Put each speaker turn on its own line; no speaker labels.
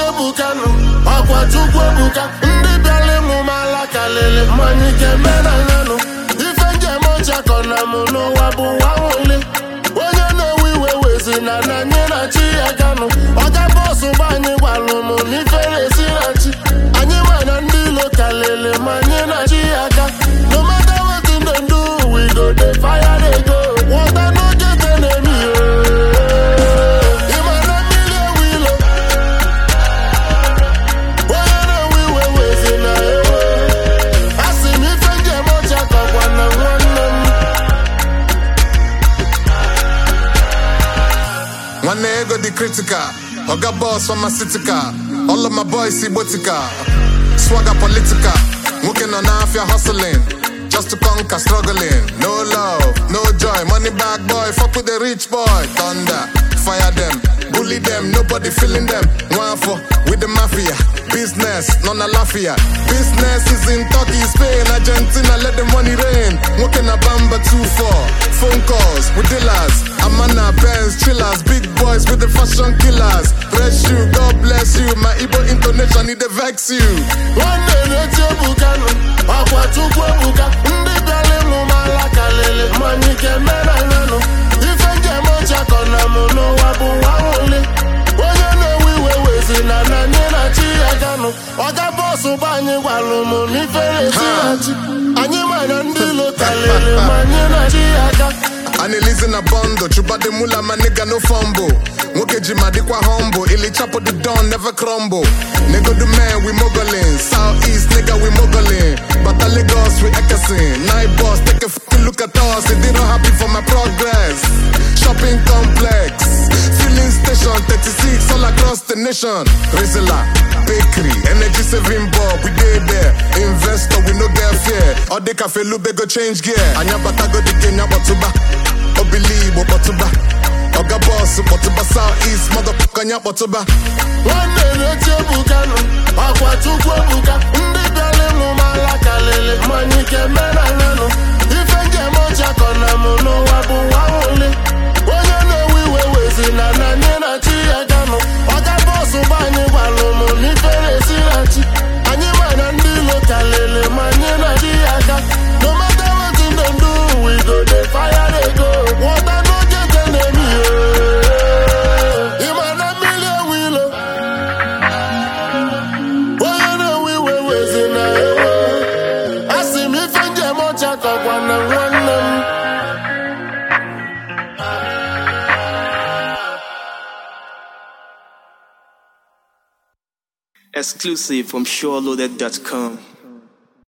ebukanu akwa chukwu ebuka ndị bịara ịmụ m ala kalele mmanya ike mena nyanụ ife njem ọchakọ na mụ n'ụwa bụ nwa nwụli onye na-ewe iwe wezi na anyị na chi ya ganụ ọga bọsụ gba anyị gwalụ mụ n'ifere esi na chi anyị mana ndị ilo kalele ma anyị na chi ya ga no matter wetin dem do we go dey fire dey go water no get enemy
One ego the critical, Oga boss pharmaceutical. All of my boys see botica, swagger political. Working on half your hustling, just to conquer struggling. No love, no joy, money bag boy, fuck with the rich boy. Thunder, fire them, bully them, nobody feeling them. One for with the mafia, business, none a lafia. Business is in Turkey, Spain, Argentina, let the money rain. Working a bamba 2-4, phone calls with dealers. Amana, Benz, chillers, big boys with the fashion killers. Bless you, God bless you, my Igbo intonation, need to vex you.
One day, let's go, Bukano, Aqua Chukwu Ebuka, ndị bịara ịmụ m ala kalele, mmanya ike mena nyanụ, ife njem ọchakọ na mụ n'ụwa bụ nwa nwụli, onye na-ewe iwe wezi na anyị na chi ya ganụ, ọga bọsụ gba anyị gwalụ mụ n'ifere esi na chi, anyị mana ndị ilo kalele, ma anyị na chi ya ga.
Annalise in a bundle, chuba the mula, my nigga no fumble. Woke jima dikwa humble, illy chop the dawn, never crumble. Nigga the man, we moguling. Southeast, nigga, we moguling. But Lagos, we echoing. Night boss, take a fucking look at us. They don't happy for my progress. Shopping complex, filling station, 36 all across the nation. Rizla, bakery, energy saving bulb, we did there. Investor, we no get fear. All the cafe lube go change gear. Anya bata go the game, batuba. Believe Botuba, Oga boss, Botuba Southeast, motherfucker, nya Botuba.
One day, let's go, Bukano, Aqua Chukwu Ebuka, ndị bịara ịmụ m ala kalele, mmanya ike mena nyanụ, ife njem ọchakọ na mụ n'ụwa bụ nwa nwụli, onye na-ewe iwe wezi na anyị na chi ya ganụ, ọga bọsụ gba anyị gwalụ mụ n'ifere esi na chi, anyị mana ndị ilo kalele, ma anyị na chi ya ga, no matter wetin dem do, we go dey fire dey go. Water no get enemy, Imana million wheeler. Boy, no we wezi na ewo. Asi mi fenje mocha kwa na random.
Exclusive from SureLoaded.com.